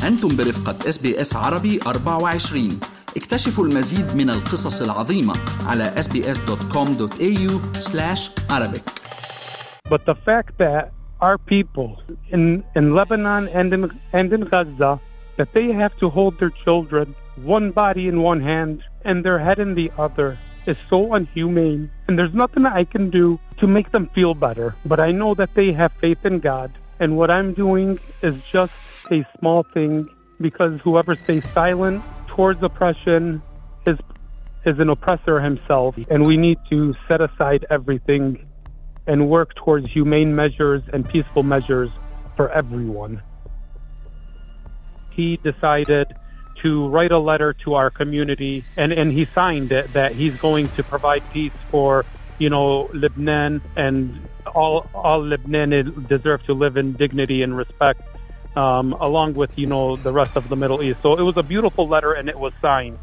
أنتم برفقة SBS عربي 24. اكتشفوا المزيد من القصص العظيمة على sbs.com.au/Arabic. But the fact that our people in Lebanon and in Gaza, that they have to hold their children, one body in one hand and their head in the other, is so inhumane. And there's nothing I can do to make them feel better. But I know that they have faith in God. And what I'm doing is just a small thing, because whoever stays silent towards oppression is an oppressor himself. And we need to set aside everything and work towards humane measures and peaceful measures for everyone. He decided to write a letter to our community, and he signed it, that he's going to provide peace for, Lebanon, and all Lebanese deserve to live in dignity and respect, along with, the rest of the Middle East. So it was a beautiful letter, and it was signed.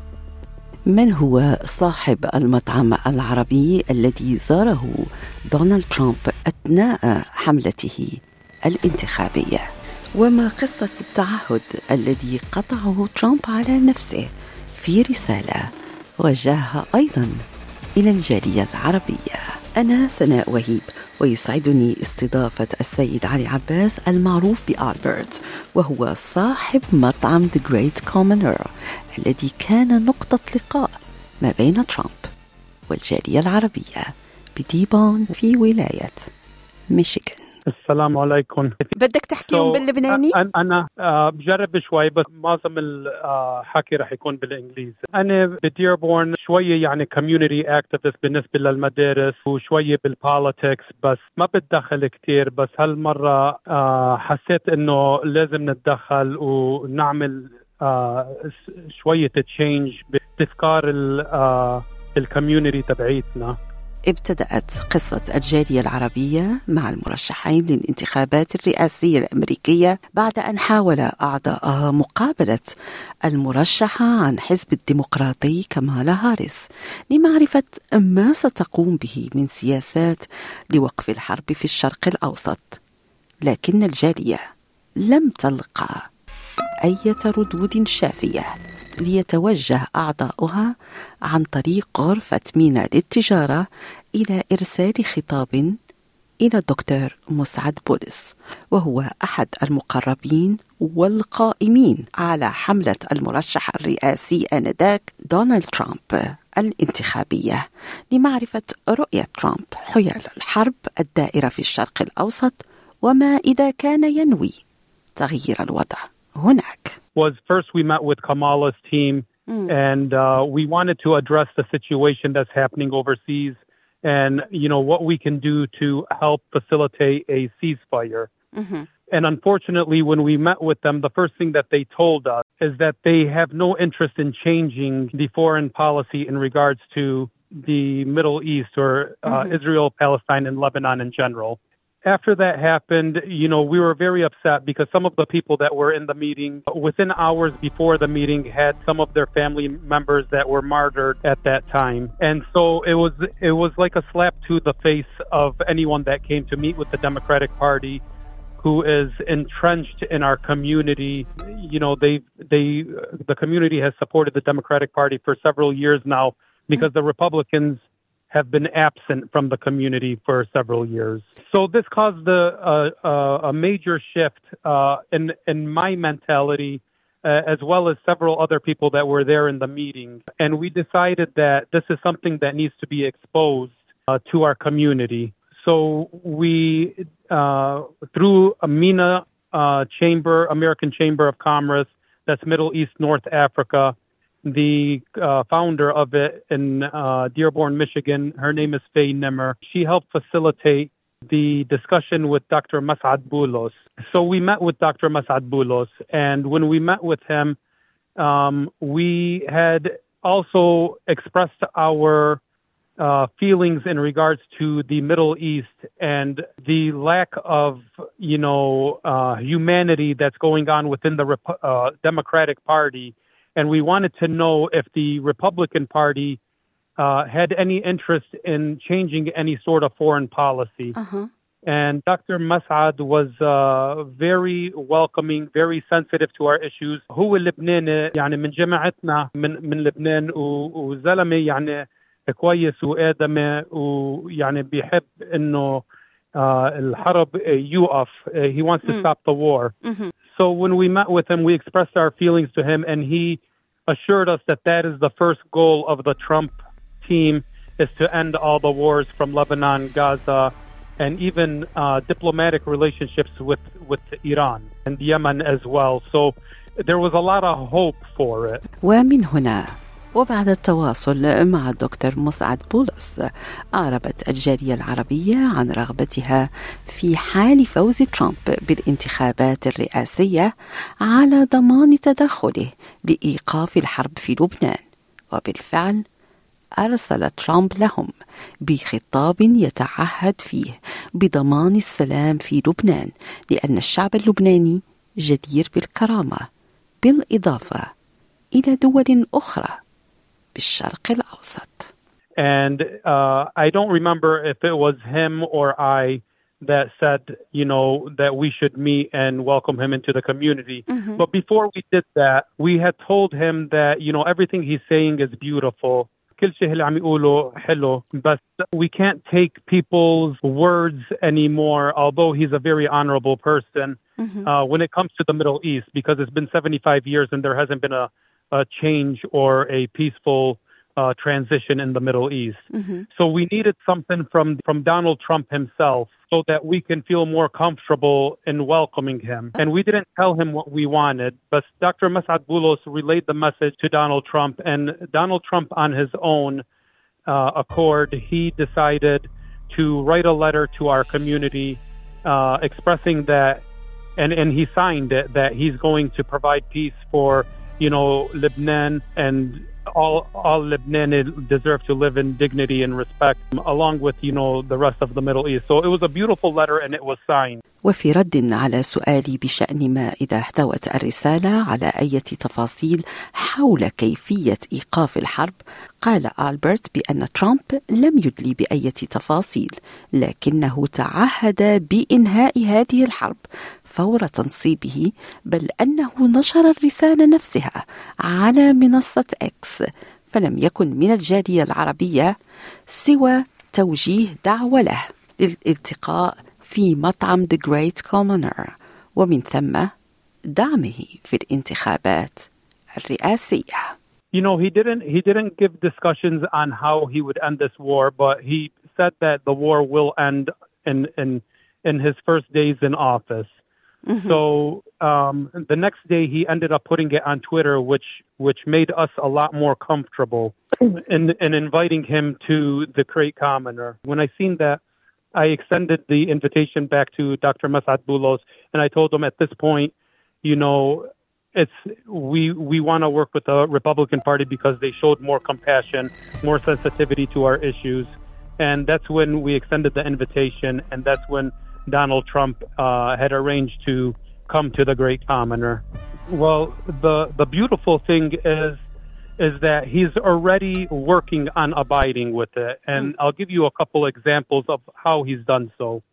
من هو صاحب المطعم العربي الذي زاره دونالد ترامب أثناء حملته الانتخابية؟ وما قصة التعهد الذي قطعه ترامب على نفسه في رسالة وجهها أيضا إلى الجالية العربية؟ أنا سناء وهيب، ويسعدني استضافة السيد علي عباس المعروف بألبرت، وهو صاحب مطعم The Great Commoner الذي كان نقطة لقاء ما بين ترامب والجالية العربية بديبون في ولاية ميشيغان. السلام عليكم. بدك تحكيهم باللبناني؟ أنا بجرب شوي، بس معظم الحكي رح يكون بالإنجليزي. أنا بديربورن شوية community activist بالنسبة للمدارس، وشوية بالبوليتكس، بس ما بتدخل كتير. بس هالمرة حسيت إنه لازم نتدخل ونعمل شوية تشينج بتفكار الكوميونيتي تبعيتنا. ابتدأت قصة الجالية العربية مع المرشحين للانتخابات الرئاسية الأمريكية بعد أن حاول أعضاءها مقابلة المرشحة عن حزب الديمقراطي كامالا هاريس لمعرفة ما ستقوم به من سياسات لوقف الحرب في الشرق الأوسط. لكن الجالية لم تلقى أي ردود شافية ليتوجه أعضاؤها عن طريق غرفة مينا للتجارة إلى إرسال خطاب إلى الدكتور مسعد بولس، وهو أحد المقربين والقائمين على حملة المرشح الرئاسي آنذاك دونالد ترامب الانتخابية، لمعرفة رؤية ترامب حيال الحرب الدائرة في الشرق الأوسط وما إذا كان ينوي تغيير الوضع هناك. Was first we met with Kamala's team, and we wanted to address the situation that's happening overseas, and what we can do to help facilitate a ceasefire. Mm-hmm. And unfortunately, when we met with them, the first thing that they told us is that they have no interest in changing the foreign policy in regards to the Middle East or Israel, Palestine, and Lebanon in general. After that happened, we were very upset because some of the people that were in the meeting, within hours before the meeting, had some of their family members that were martyred at that time. And so it was like a slap to the face of anyone that came to meet with the Democratic Party, who is entrenched in our community. The community has supported the Democratic Party for several years now because the Republicans have been absent from the community for several years. So this caused a major shift in my mentality, as well as several other people that were there in the meeting. And we decided that this is something that needs to be exposed to our community. So we, through MENA Chamber, American Chamber of Commerce, that's Middle East, North Africa, the founder of it in Dearborn, Michigan, her name is Faye Nimmer. She helped facilitate the discussion with Dr. Mas'ad Boulos. So we met with Dr. Mas'ad Boulos, and when we met with him, we had also expressed our feelings in regards to the Middle East and the lack of, humanity that's going on within the Democratic Party. And we wanted to know if the Republican Party had any interest in changing any sort of foreign policy. Uh-huh. And Dr. Mas'ad was very welcoming, very sensitive to our issues. هو لبناني يعني من جماعتنا من لبنان وزلمة يعني كويس وآدمي ويعني بيحب إنه الحرب يوقف. He wants to stop the war. So when we met with him, we expressed our feelings to him, and he assured us that that is the first goal of the Trump team, is to end all the wars from Lebanon, Gaza, and even diplomatic relationships with Iran and Yemen as well. So there was a lot of hope for it. ومن هنا وبعد التواصل مع الدكتور مسعد بولس، أعربت الجالية العربية عن رغبتها في حال فوز ترامب بالانتخابات الرئاسية على ضمان تدخله لإيقاف الحرب في لبنان. وبالفعل أرسل ترامب لهم بخطاب يتعهد فيه بضمان السلام في لبنان، لأن الشعب اللبناني جدير بالكرامة، بالإضافة إلى دول أخرى بالشرق الأوسط. And I don't remember if it was him or I that said, that we should meet and welcome him into the community. But before we did that, we had told him that, everything he's saying is beautiful. كل شيء اللي عم يقوله حلو, but we can't take people's words anymore, although he's a very honorable person, when it comes to the Middle East, because it's been 75 years and there hasn't been a change or a peaceful transition in the Middle East. So we needed something from Donald Trump himself so that we can feel more comfortable in welcoming him. And we didn't tell him what we wanted, but Dr. Mas'ad Boulos relayed the message to Donald Trump, and Donald Trump on his own accord, he decided to write a letter to our community expressing that, and he signed it, that he's going to provide peace for Lebanon, and all Lebanese deserve to live in dignity and respect, along with, the rest of the Middle East. So it was a beautiful letter, and it was signed. وفي رد على سؤالي بشأن ما إذا احتوت الرسالة على أي تفاصيل حول كيفية إيقاف الحرب، قال ألبرت بأن ترامب لم يدلي بأي تفاصيل، لكنه تعهد بإنهاء هذه الحرب فور تنصيبه، بل أنه نشر الرسالة نفسها على منصة إكس. فلم يكن من الجالية العربية سوى توجيه دعوة له للالتقاء في مطعم The Great Commoner، ومن ثم دعمه في الانتخابات الرئاسية. He didn't give discussions on how he would end this war, but he said that the war will end in his first days in office. So the next day he ended up putting it on Twitter, which made us a lot more comfortable in inviting him to the Great Commoner. When I seen that, I extended the invitation back to Dr. Mas'ad Boulos, and I told him at this point, we want to work with the Republican Party because they showed more compassion, more sensitivity to our issues. And that's when we extended the invitation, and that's when Donald Trump had arranged to come to the Great Commoner. Well, the beautiful thing is that he's already working on abiding with it. And I'll give you a couple examples of how he's done so.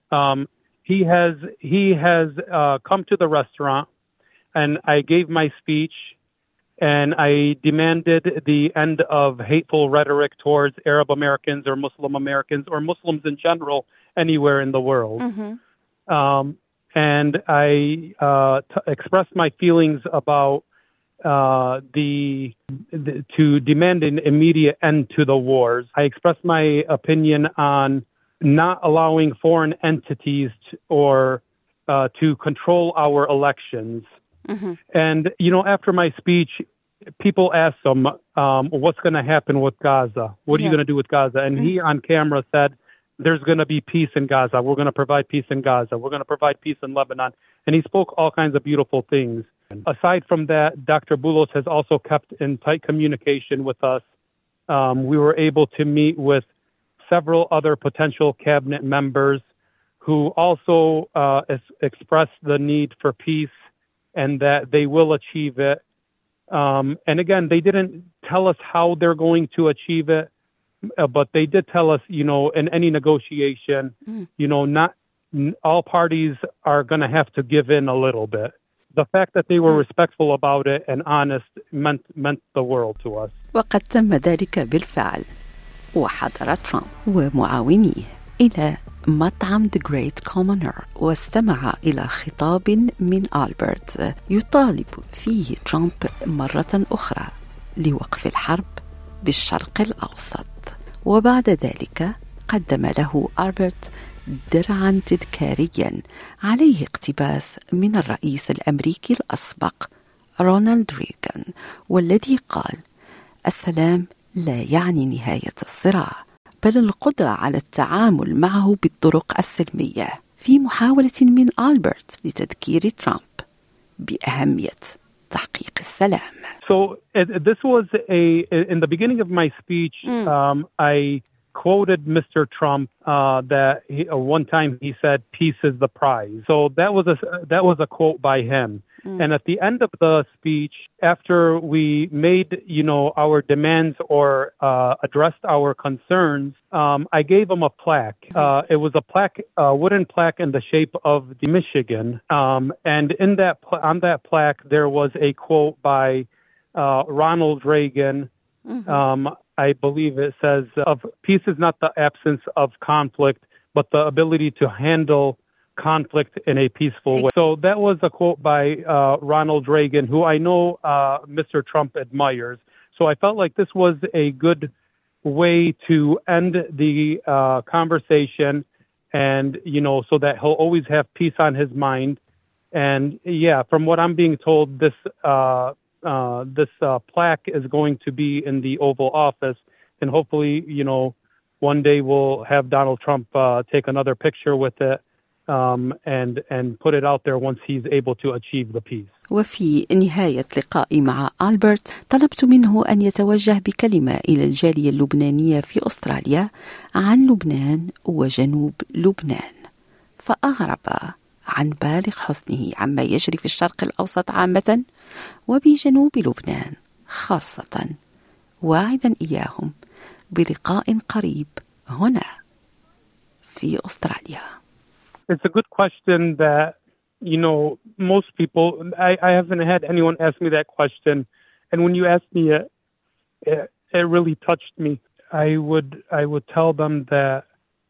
He has come to the restaurant, and I gave my speech, and I demanded the end of hateful rhetoric towards Arab Americans or Muslim Americans or Muslims in general anywhere in the world. And I expressed my feelings about to demand an immediate end to the wars. I expressed my opinion on not allowing foreign entities to control our elections. And, after my speech, people asked him, what's going to happen with Gaza? What are you going to do with Gaza? And he on camera said, there's going to be peace in Gaza. We're going to provide peace in Gaza. We're going to provide peace in Lebanon. And he spoke all kinds of beautiful things. Aside from that, Dr. Boulos has also kept in tight communication with us. We were able to meet with several other potential cabinet members who also expressed the need for peace and that they will achieve it. And again, they didn't tell us how they're going to achieve it, but they did tell us, in any negotiation, all parties are going to have to give in a little bit. The fact that they were respectful about it and honest meant the world to us. وقد تم ذلك بالفعل، وحضر ترامب ومعاونيه إلى مطعم The Great Commoner واستمع إلى خطاب من ألبرت يطالب فيه ترامب مرة أخرى لوقف الحرب بالشرق الأوسط. وبعد ذلك قدم له ألبرت درعا تذكاريا عليه اقتباس من الرئيس الأمريكي الأسبق رونالد ريغان، والذي قال: السلام لا يعني نهاية الصراع، بل القدرة على التعامل معه بالطرق السلمية، في محاولة من ألبرت لتذكير ترامب بأهمية تحقيق السلام. So this was in the beginning of my speech, I quoted Mr. Trump that one time he said, "Peace is the prize." So that was a quote by him. And at the end of the speech, after we made, our demands or addressed our concerns, I gave him a plaque. It was a plaque, a wooden plaque in the shape of the Michigan. And on that plaque, there was a quote by Ronald Reagan. I believe it says, "Peace is not the absence of conflict, but the ability to handle conflict in a peaceful way." So that was a quote by Ronald Reagan, who I know Mr. Trump admires. So I felt like this was a good way to end the conversation, and so that he'll always have peace on his mind. And yeah, from what I'm being told, this plaque is going to be in the Oval Office, and hopefully, one day we'll have Donald Trump take another picture with it and put it out there once he's able to achieve the peace. وفي نهاية لقائي مع ألبرت طلبت منه أن يتوجه بكلمة إلى الجالية اللبنانية في أستراليا عن لبنان وجنوب لبنان، فأعرب عن بالغ حزنه عما يجري في الشرق الأوسط عامة وبجنوب لبنان خاصة، واعدا إياهم بلقاء قريب هنا في أستراليا. It's a good question that, most people, I haven't had anyone ask me that question. And when you asked me it really touched me. I would tell them that,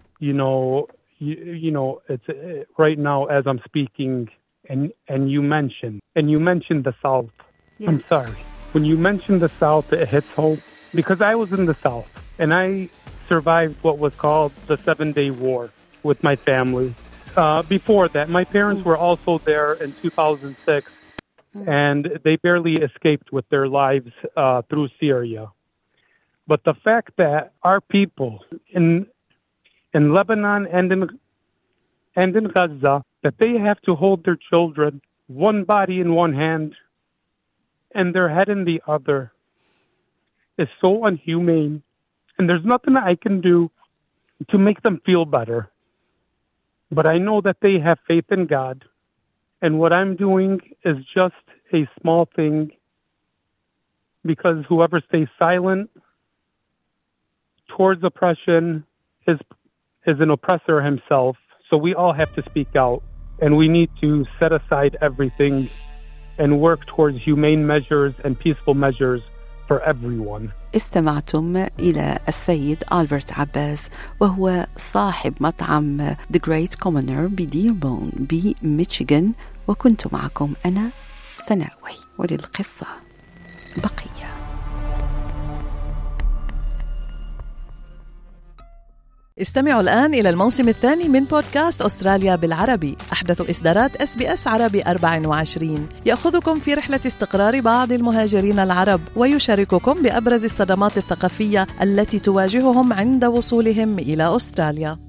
it's right now as I'm speaking and you mentioned the South. Yeah. I'm sorry. When you mentioned the South, it hits home because I was in the South and I survived what was called the 7-Day War with my family. Before that, my parents were also there in 2006, and they barely escaped with their lives through Syria. But the fact that our people in Lebanon and in Gaza, that they have to hold their children, one body in one hand and their head in the other, is so inhumane. And there's nothing I can do to make them feel better. But I know that they have faith in God. And what I'm doing is just a small thing, because whoever stays silent towards oppression is an oppressor himself. So we all have to speak out, and we need to set aside everything and work towards humane measures and peaceful measures for everyone. استمعتم إلى السيد ألبرت عباس، وهو صاحب مطعم The Great Commoner بديربون بميشيغان، وكنت معكم أنا سناوي، وللقصة بقية. استمعوا الآن إلى الموسم الثاني من بودكاست أستراليا بالعربي، أحدث إصدارات SBS عربي 24، يأخذكم في رحلة استقرار بعض المهاجرين العرب ويشارككم بأبرز الصدمات الثقافية التي تواجههم عند وصولهم إلى أستراليا.